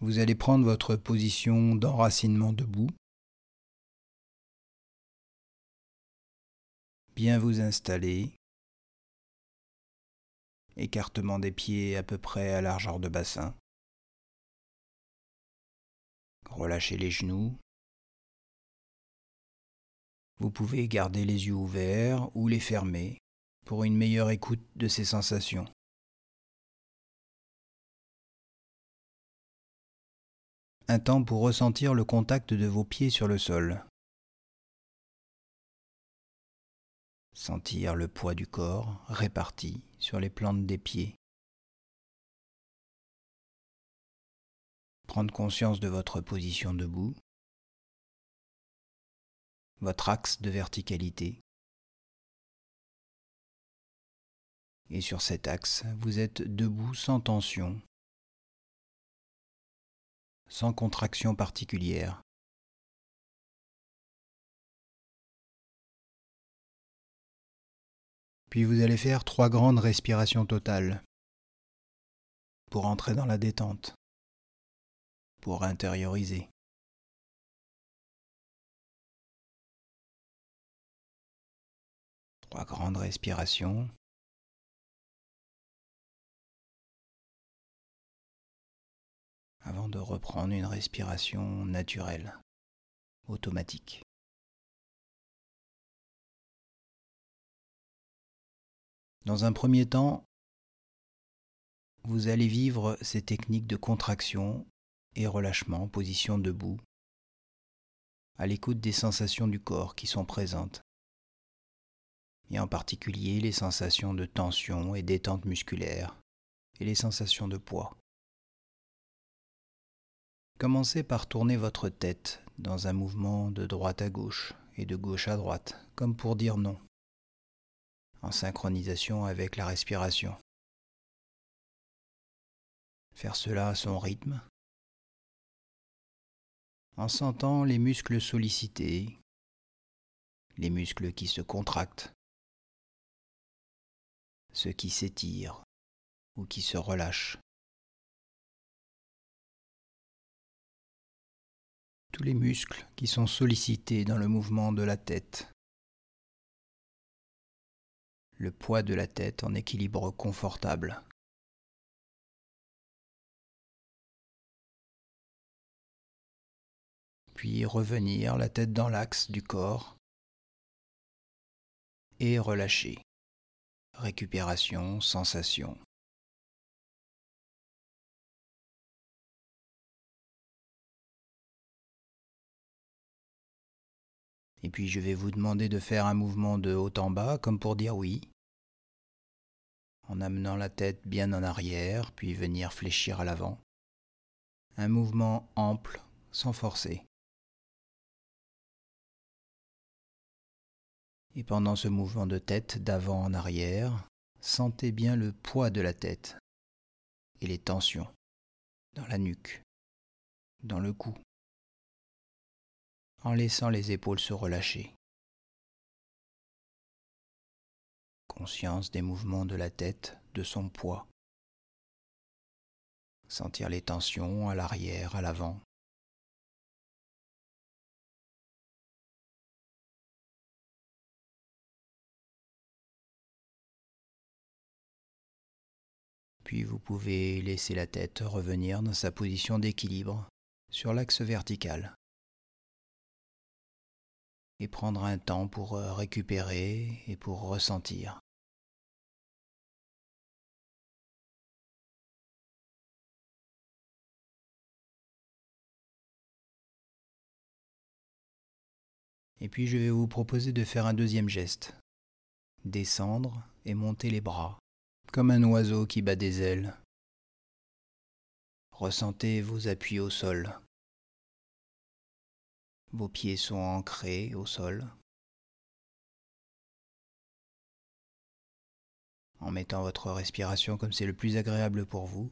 Vous allez prendre votre position d'enracinement debout, bien vous installer, écartement des pieds à peu près à largeur de bassin. Relâchez les genoux. Vous pouvez garder les yeux ouverts ou les fermer pour une meilleure écoute de ces sensations. Un temps pour ressentir le contact de vos pieds sur le sol. Sentir le poids du corps réparti sur les plantes des pieds. Prendre conscience de votre position debout, votre axe de verticalité. Et sur cet axe, vous êtes debout sans tension, sans contraction particulière. Puis vous allez faire 3 grandes respirations totales pour entrer dans la détente, pour intérioriser. 3 grandes respirations. Avant de reprendre une respiration naturelle, automatique. Dans un premier temps, vous allez vivre ces techniques de contraction et relâchement en position debout, à l'écoute des sensations du corps qui sont présentes, et en particulier les sensations de tension et détente musculaire, et les sensations de poids. Commencez par tourner votre tête dans un mouvement de droite à gauche et de gauche à droite, comme pour dire non, en synchronisation avec la respiration. Faire cela à son rythme, en sentant les muscles sollicités, les muscles qui se contractent, ceux qui s'étirent ou qui se relâchent. Tous les muscles qui sont sollicités dans le mouvement de la tête. Le poids de la tête en équilibre confortable. Puis revenir la tête dans l'axe du corps et relâcher. Récupération, sensation. Et puis je vais vous demander de faire un mouvement de haut en bas, comme pour dire oui, en amenant la tête bien en arrière, puis venir fléchir à l'avant. Un mouvement ample, sans forcer. Et pendant ce mouvement de tête d'avant en arrière, sentez bien le poids de la tête et les tensions dans la nuque, dans le cou, en laissant les épaules se relâcher. Conscience des mouvements de la tête, de son poids. Sentir les tensions à l'arrière, à l'avant. Puis vous pouvez laisser la tête revenir dans sa position d'équilibre sur l'axe vertical et prendre un temps pour récupérer et pour ressentir. Et puis je vais vous proposer de faire un deuxième geste. Descendre et monter les bras, comme un oiseau qui bat des ailes. Ressentez vos appuis au sol. Vos pieds sont ancrés au sol. En mettant votre respiration comme c'est le plus agréable pour vous.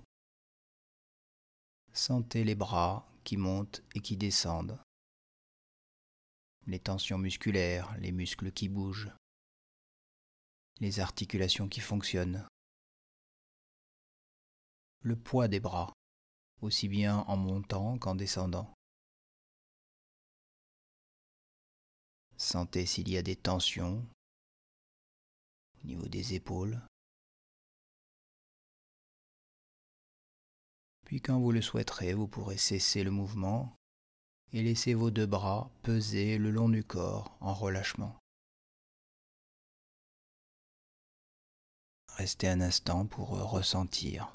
Sentez les bras qui montent et qui descendent. Les tensions musculaires, les muscles qui bougent. Les articulations qui fonctionnent. Le poids des bras aussi bien en montant qu'en descendant. Sentez s'il y a des tensions au niveau des épaules. Puis quand vous le souhaiterez, vous pourrez cesser le mouvement et laisser vos deux bras peser le long du corps en relâchement. Restez un instant pour ressentir.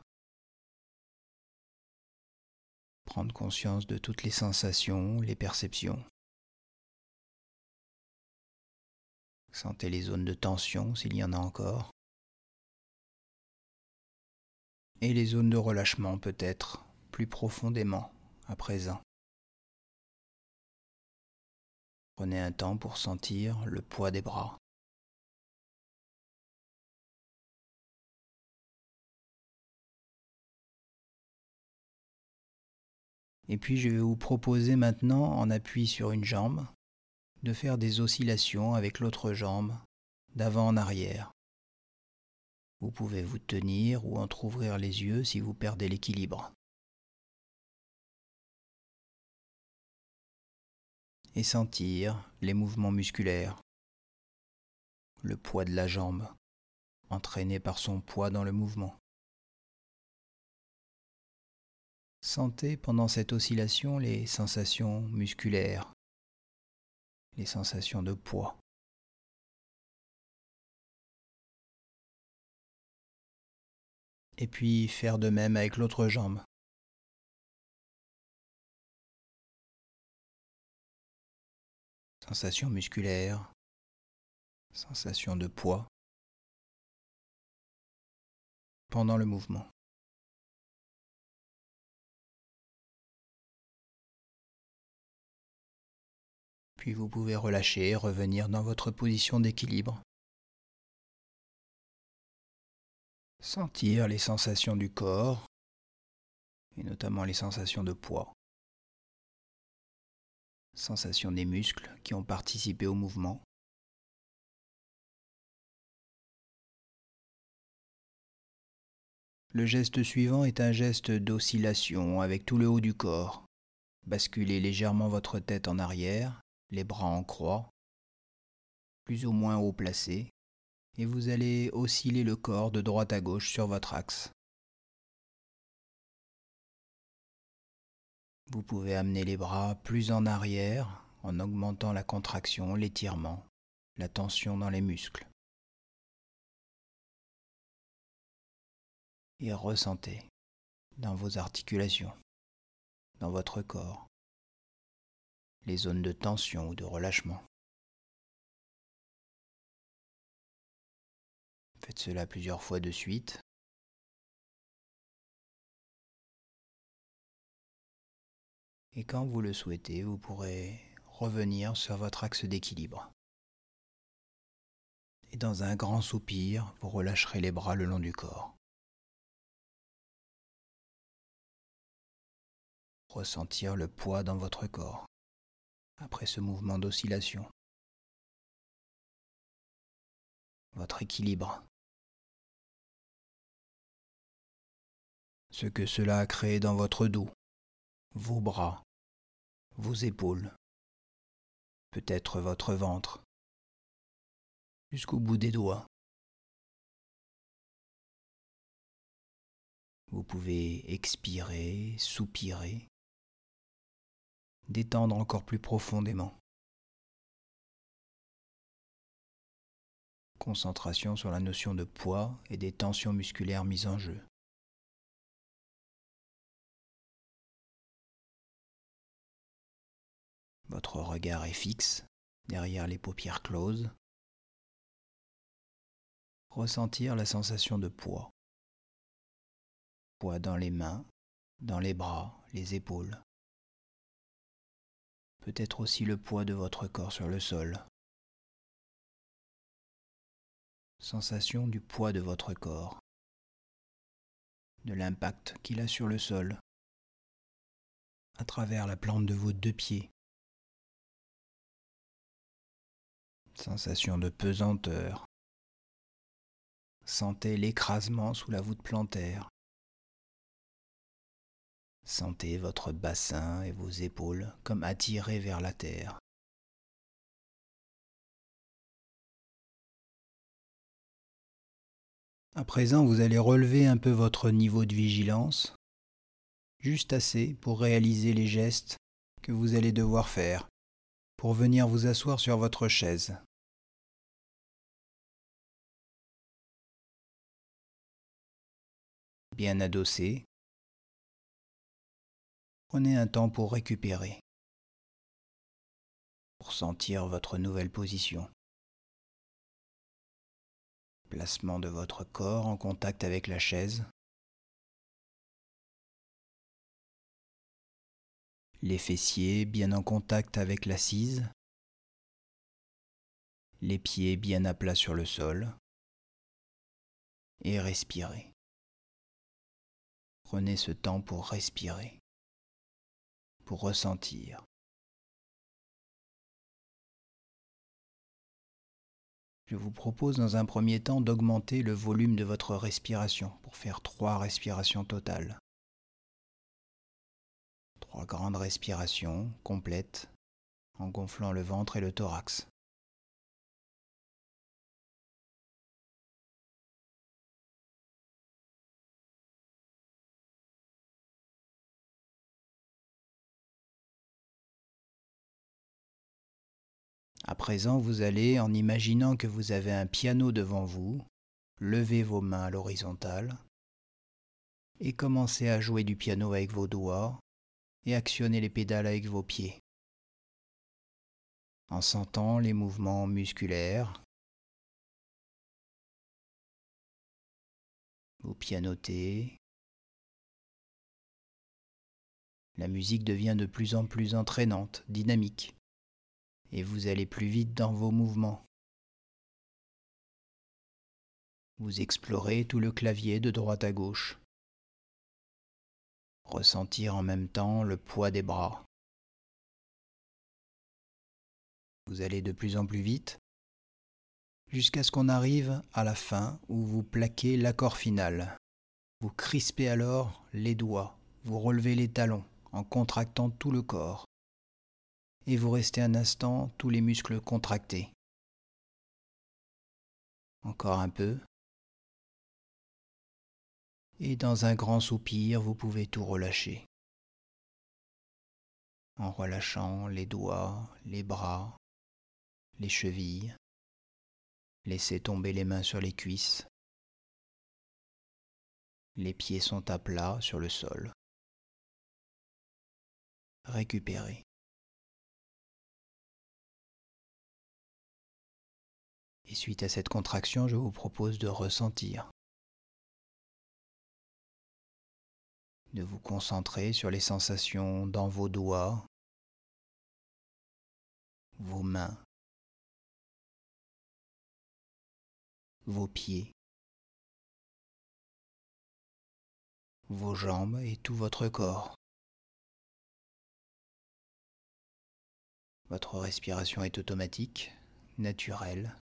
Prendre conscience de toutes les sensations, les perceptions. Sentez les zones de tension s'il y en a encore. Et les zones de relâchement peut-être plus profondément à présent. Prenez un temps pour sentir le poids des bras. Et puis je vais vous proposer maintenant, en appui sur une jambe, de faire des oscillations avec l'autre jambe, d'avant en arrière. Vous pouvez vous tenir ou entrouvrir les yeux si vous perdez l'équilibre. Et sentir les mouvements musculaires, le poids de la jambe, entraîné par son poids dans le mouvement. Sentez pendant cette oscillation les sensations musculaires, les sensations de poids. Et puis faire de même avec l'autre jambe. Sensations musculaires, sensations de poids pendant le mouvement. Puis vous pouvez relâcher et revenir dans votre position d'équilibre. Sentir les sensations du corps, et notamment les sensations de poids. Sensations des muscles qui ont participé au mouvement. Le geste suivant est un geste d'oscillation avec tout le haut du corps. Basculez légèrement votre tête en arrière, les bras en croix, plus ou moins haut placés, et vous allez osciller le corps de droite à gauche sur votre axe. Vous pouvez amener les bras plus en arrière en augmentant la contraction, l'étirement, la tension dans les muscles. Et ressentez dans vos articulations, dans votre corps, les zones de tension ou de relâchement. Faites cela plusieurs fois de suite. Et quand vous le souhaitez, vous pourrez revenir sur votre axe d'équilibre. Et dans un grand soupir, vous relâcherez les bras le long du corps. Ressentir le poids dans votre corps après ce mouvement d'oscillation. Votre équilibre. Ce que cela a créé dans votre dos, vos bras, vos épaules, peut-être votre ventre, jusqu'au bout des doigts. Vous pouvez expirer, soupirer, détendre encore plus profondément. Concentration sur la notion de poids et des tensions musculaires mises en jeu. Votre regard est fixe, derrière les paupières closes. Ressentir la sensation de poids. Poids dans les mains, dans les bras, les épaules. Peut-être aussi le poids de votre corps sur le sol. Sensation du poids de votre corps, de l'impact qu'il a sur le sol, à travers la plante de vos deux pieds. Sensation de pesanteur. Sentez l'écrasement sous la voûte plantaire. Sentez votre bassin et vos épaules comme attirés vers la terre. À présent, vous allez relever un peu votre niveau de vigilance, juste assez pour réaliser les gestes que vous allez devoir faire pour venir vous asseoir sur votre chaise. Bien adossé, prenez un temps pour récupérer, pour sentir votre nouvelle position. Placement de votre corps en contact avec la chaise. Les fessiers bien en contact avec l'assise. Les pieds bien à plat sur le sol. Et respirez. Prenez ce temps pour respirer, pour ressentir. Je vous propose dans un premier temps d'augmenter le volume de votre respiration pour faire 3 respirations totales. 3 grandes respirations complètes en gonflant le ventre et le thorax. À présent, vous allez, en imaginant que vous avez un piano devant vous, lever vos mains à l'horizontale et commencer à jouer du piano avec vos doigts et actionner les pédales avec vos pieds, en sentant les mouvements musculaires. Vous pianotez. La musique devient de plus en plus entraînante, dynamique, et vous allez plus vite dans vos mouvements. Vous explorez tout le clavier de droite à gauche. Ressentir en même temps le poids des bras. Vous allez de plus en plus vite, jusqu'à ce qu'on arrive à la fin où vous plaquez l'accord final. Vous crispez alors les doigts, vous relevez les talons en contractant tout le corps. Et vous restez un instant tous les muscles contractés. Encore un peu. Et dans un grand soupir, vous pouvez tout relâcher. En relâchant les doigts, les bras, les chevilles. Laissez tomber les mains sur les cuisses. Les pieds sont à plat sur le sol. Récupérez. Et suite à cette contraction, je vous propose de ressentir. De vous concentrer sur les sensations dans vos doigts, vos mains, vos pieds, vos jambes et tout votre corps. Votre respiration est automatique, naturelle.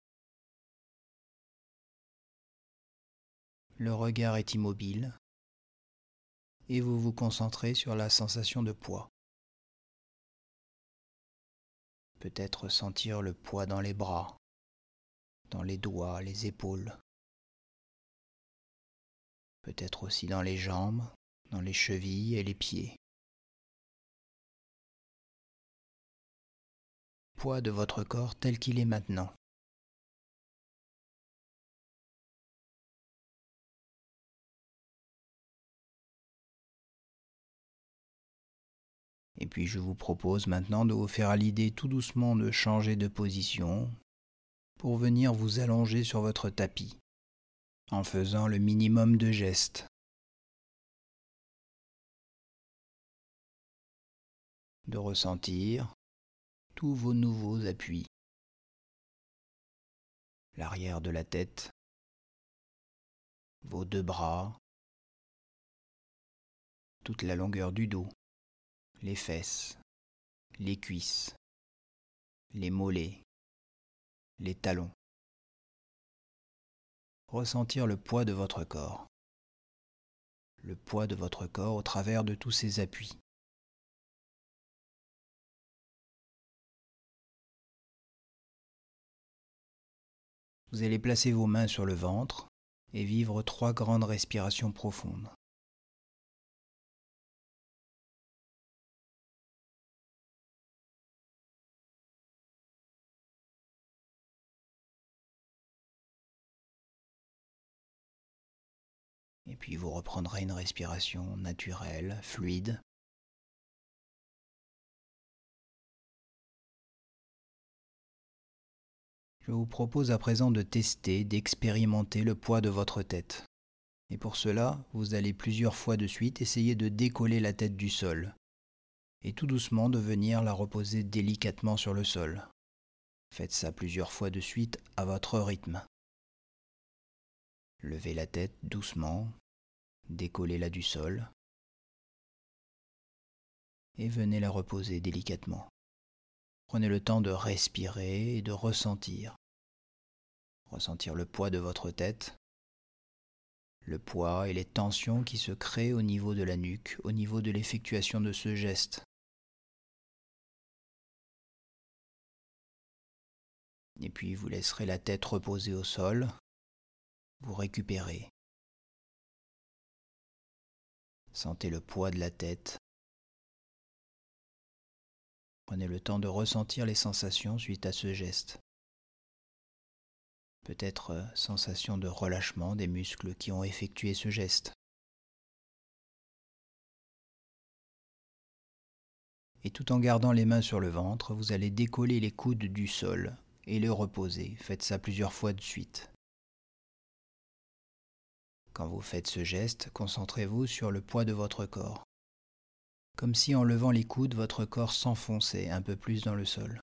Le regard est immobile et vous vous concentrez sur la sensation de poids. Peut-être sentir le poids dans les bras, dans les doigts, les épaules. Peut-être aussi dans les jambes, dans les chevilles et les pieds. Poids de votre corps tel qu'il est maintenant. Et puis je vous propose maintenant de vous faire à l'idée tout doucement de changer de position pour venir vous allonger sur votre tapis en faisant le minimum de gestes. De ressentir tous vos nouveaux appuis. L'arrière de la tête, vos 2 bras, toute la longueur du dos, les fesses, les cuisses, les mollets, les talons. Ressentir le poids de votre corps. le poids de votre corps au travers de tous ces appuis. Vous allez placer vos mains sur le ventre et vivre 3 grandes respirations profondes. Et puis vous reprendrez une respiration naturelle, fluide. Je vous propose à présent de tester, d'expérimenter le poids de votre tête. Et pour cela, vous allez plusieurs fois de suite essayer de décoller la tête du sol. Et tout doucement de venir la reposer délicatement sur le sol. Faites ça plusieurs fois de suite à votre rythme. Levez la tête doucement, décollez-la du sol et venez la reposer délicatement. Prenez le temps de respirer et de ressentir. Ressentir le poids de votre tête, le poids et les tensions qui se créent au niveau de la nuque, au niveau de l'effectuation de ce geste. Et puis vous laisserez la tête reposer au sol, vous récupérez. Sentez le poids de la tête. Prenez le temps de ressentir les sensations suite à ce geste. Peut-être sensation de relâchement des muscles qui ont effectué ce geste. Et tout en gardant les mains sur le ventre, vous allez décoller les coudes du sol et les reposer. Faites ça plusieurs fois de suite. Quand vous faites ce geste, concentrez-vous sur le poids de votre corps. Comme si en levant les coudes, votre corps s'enfonçait un peu plus dans le sol.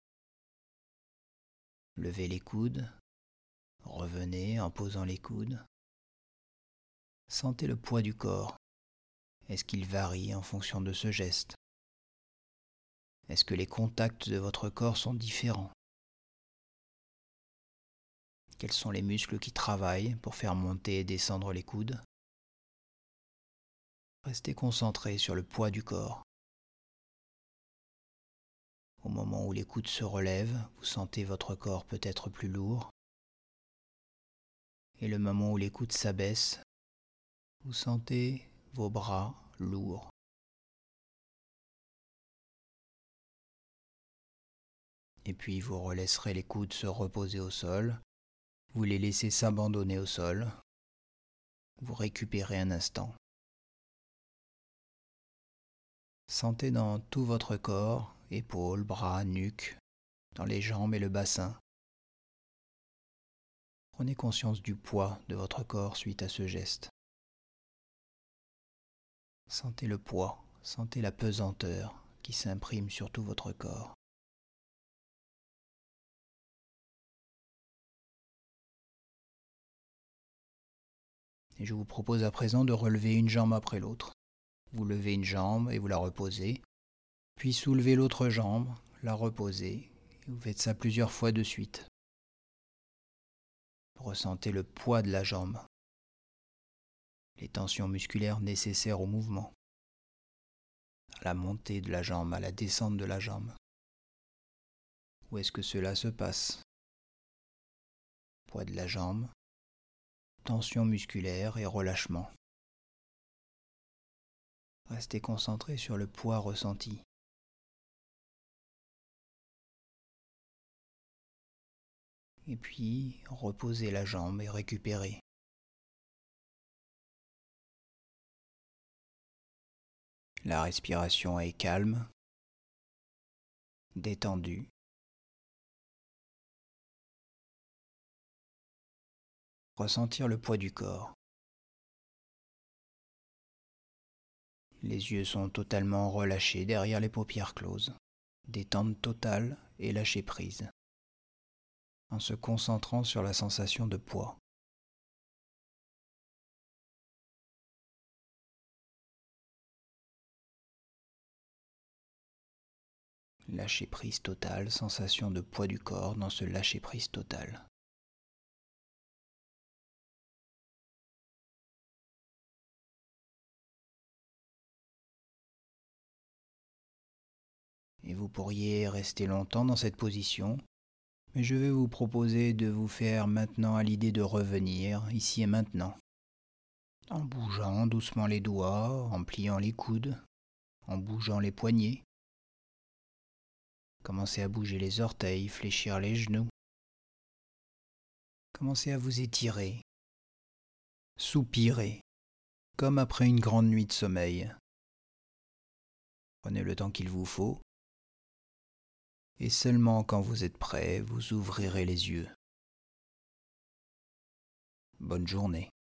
Levez les coudes, revenez en posant les coudes. Sentez le poids du corps. Est-ce qu'il varie en fonction de ce geste? Est-ce que les contacts de votre corps sont différents? Quels sont les muscles qui travaillent pour faire monter et descendre les coudes? Restez concentré sur le poids du corps. Au moment où les coudes se relèvent, vous sentez votre corps peut-être plus lourd. Et le moment où les coudes s'abaissent, vous sentez vos bras lourds. Et puis vous relaisserez les coudes se reposer au sol. Vous les laissez s'abandonner au sol. Vous récupérez un instant. Sentez dans tout votre corps, épaules, bras, nuque, dans les jambes et le bassin. Prenez conscience du poids de votre corps suite à ce geste. Sentez le poids, sentez la pesanteur qui s'imprime sur tout votre corps. Et je vous propose à présent de relever une jambe après l'autre. Vous levez une jambe et vous la reposez, puis soulevez l'autre jambe, la reposez, et vous faites ça plusieurs fois de suite. Ressentez le poids de la jambe, les tensions musculaires nécessaires au mouvement, à la montée de la jambe, à la descente de la jambe. Où est-ce que cela se passe? Poids de la jambe, tension musculaire et relâchement. Restez concentré sur le poids ressenti. Et puis, reposez la jambe et récupérez. La respiration est calme, détendue. Ressentir le poids du corps. Les yeux sont totalement relâchés derrière les paupières closes. Détente totale et lâcher prise. En se concentrant sur la sensation de poids. Lâcher prise totale, sensation de poids du corps dans ce lâcher prise total. vous pourriez rester longtemps dans cette position, mais je vais vous proposer de vous faire maintenant à l'idée de revenir ici et maintenant, en bougeant doucement les doigts, en pliant les coudes, en bougeant les poignets. Commencez à bouger les orteils, fléchir les genoux. Commencez à vous étirer, soupirer, comme après une grande nuit de sommeil. Prenez le temps qu'il vous faut, et seulement quand vous êtes prêt, vous ouvrirez les yeux. Bonne journée.